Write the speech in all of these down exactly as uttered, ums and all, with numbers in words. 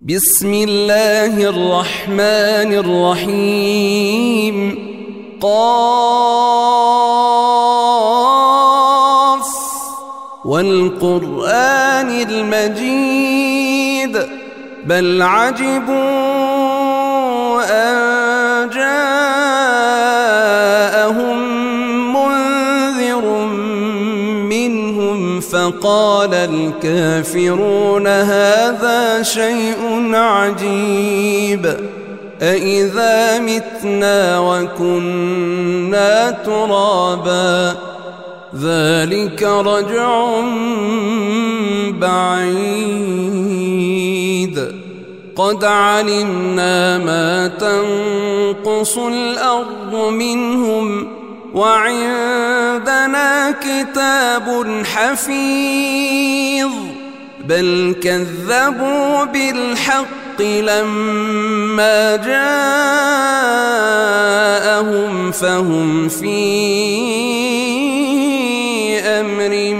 بسم الله الرحمن الرحيم. قاف والقرآن المجيد بل عجبوا أن جاءهم منذر منهم فقال الكافرون هذا شيء عجيب أإذا متنا وكنا ترابا ذلك رجع بعيد قد علمنا ما تنقص الأرض منهم وعندنا كتاب حفيظ بل كذبوا بالحق لما جاءهم فهم في أمر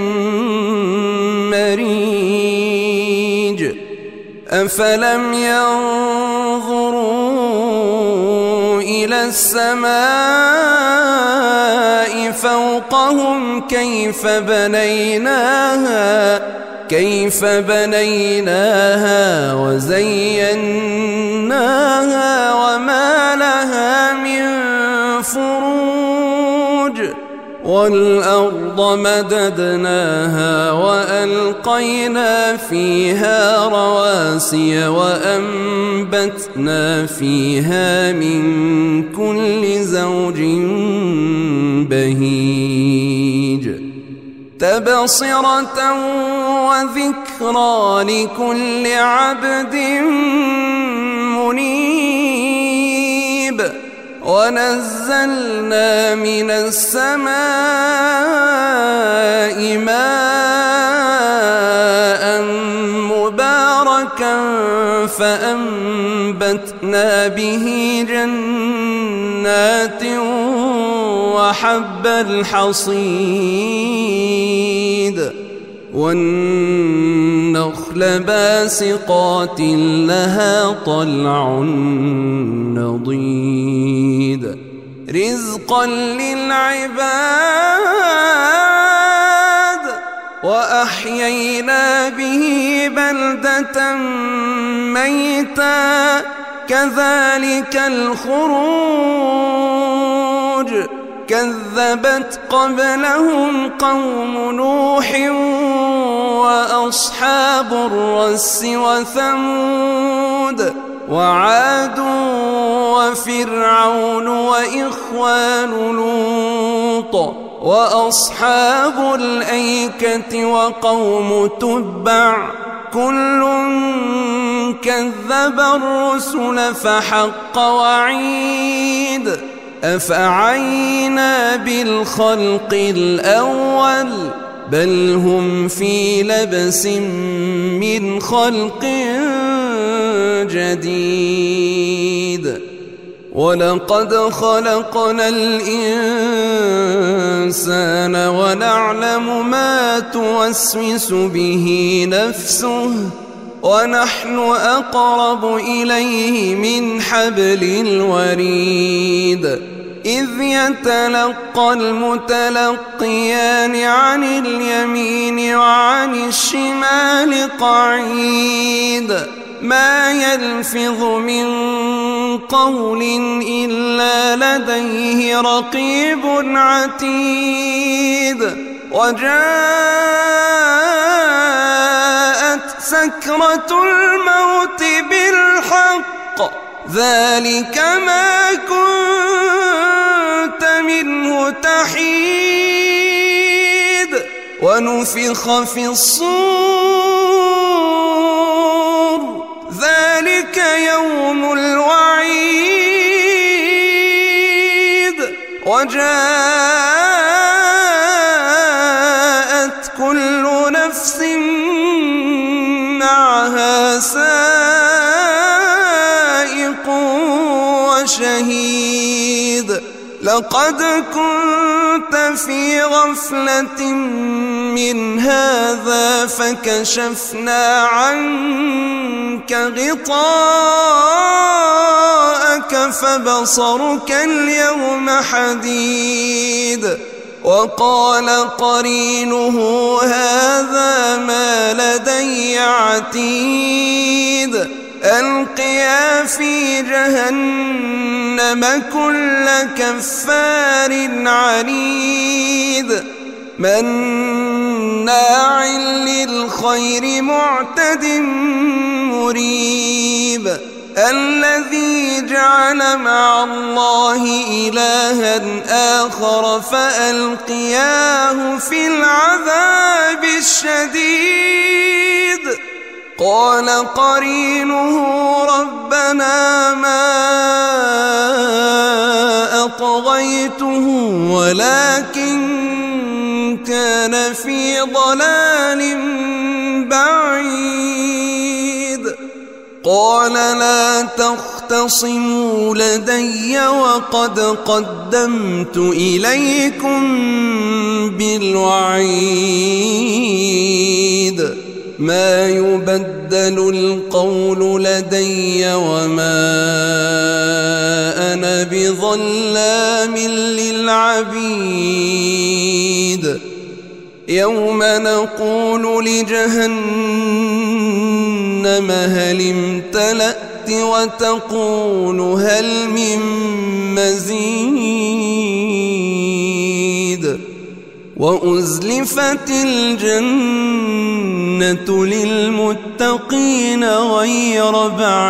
مريج أفلم ينظروا إلى السماء فوقهم كيف بنيناها كيف بنيناها وزيناها وما لها من فروج والأرض مددناها وألقينا فيها رواسي وأنبتنا فيها من كل زوج بهيج تبصرة وذكرى لكل عبد منيب ونزلنا من السماء ماء مباركا فأنبتنا به جنات وحب الحصيد والنخل باسقات لها طلع نضيد رزقا للعباد وأحيينا به بلدة ميتا كذلك الخروج كذبت قبلهم قوم نوح وأصحاب الرس وثمود وعاد وفرعون وإخوان لوط وأصحاب الأيكة وقوم تبع كل كذب الرسل فحق وعيد أفعينا بالخلق الأول بل هم في لبس من خلق جديد ولقد خلقنا الإنسان ونعلم ما توسوس به نفسه ونحن أقرب إليه من حبل الوريد إذ يتلقى المتلقيان عن اليمين وعن الشمال قعيد ما يلفظ من قول إلا لديه رقيب عتيد وجاءت سكرة الموت بالحق ذلك ما كنت منه تحيد ونفخ في الصور ذلك يوم الوعيد وجاءت كل نفس معها سائق وشهيد لقد كنت في غفلة من هذا فكشفنا عنك غطاءك فبصرك اليوم حديد. وقال قرينه هذا ما لدي عتيد. ألقيا في جهنم كل كفار عنيد مناع للخير معتد مريب. الذي جعل مع الله إلها آخر فألقياه في العذاب الشديد. قال قرينه ربنا ما أطغيته ولكن كان في ضلال بعيد. قال لا تختصموا لدي وقد قدمت إليكم بالوعيد. ما يبدل القول لدي وما أنا بظلام للعبيد. يوم نقول لجهنم هل امتلأت وتقول هل من مزيد. وأزلفت الجنة للمتقين غير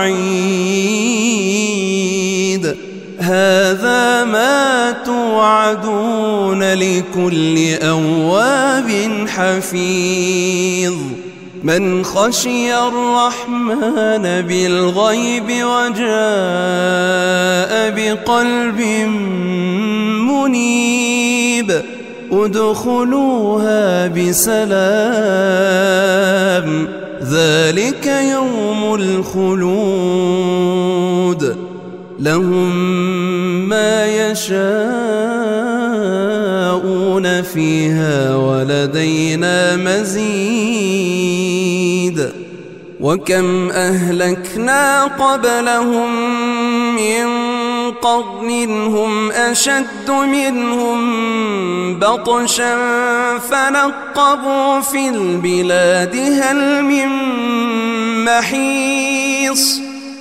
بعيد. هذا ما توعدون لكل أواب حفيظ. من خشي الرحمن بالغيب وجاء بقلب منيب. ادخلوها بسلام ذلك يوم الخلود. لهم ما يشاءون فيها ولدينا مزيد. وكم أهلكنا قبلهم من قرن هم أشد منهم بطشا فنقبوا في البلاد هل من محيص.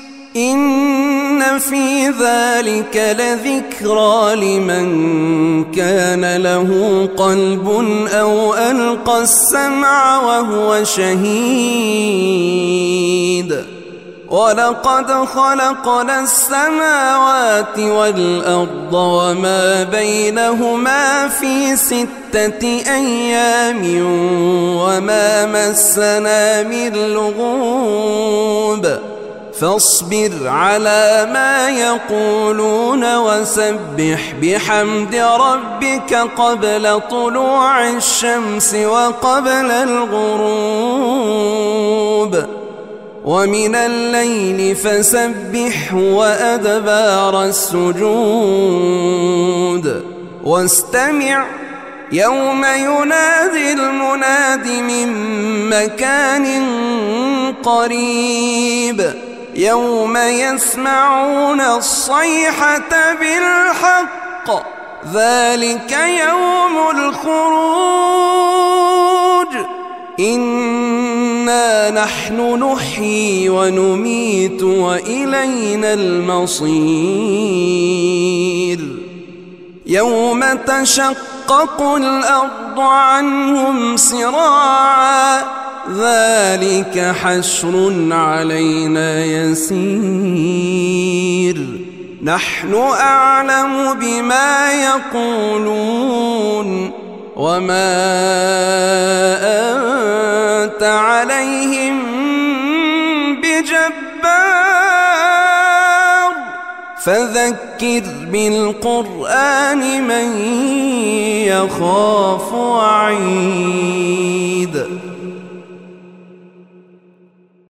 إن في ذلك لذكرى لمن كان له قلب أو ألقى السمع وهو شهيد. ولقد خلقنا السماوات والأرض وما بينهما في ستة أيام وما مسنا من لغوب. فاصبر على ما يقولون وسبح بحمد ربك قبل طلوع الشمس وقبل الغروب. ومن الليل فسبحه وأدبار السجود. واستمع يوم ينادي المناد من مكان قريب. يوم يسمعون الصيحة بالحق ذلك يوم الخروج. إنا نحن نحيي ونميت وإلينا المصير. يوم تشقق الأرض عنهم سراعا ذلك حشر علينا يسير. نحن أعلم بما يقولون وما أنت عليهم بجبار. فذكر بالقرآن من يخاف وعيد.